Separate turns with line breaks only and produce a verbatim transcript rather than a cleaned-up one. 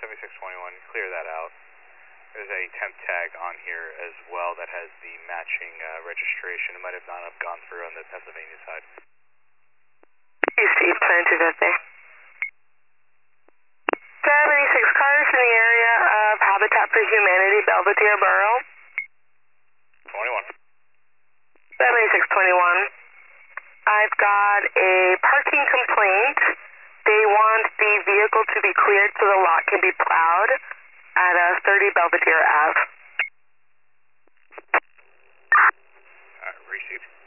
seventy-six twenty-one, clear that out. There's a temp tag on here as well that has the matching uh, registration. It might have not have gone through on the Pennsylvania side.
Steve, twenty-two fifty. seventy-six cars in the area of Habitat for Humanity, Belvedere Borough.
twenty-one.
seventy-six twenty-one. I've got a parking complaint. They want the vehicle to be cleared so the lot can be plowed at uh, thirty Belvedere Ave.
Alright, received.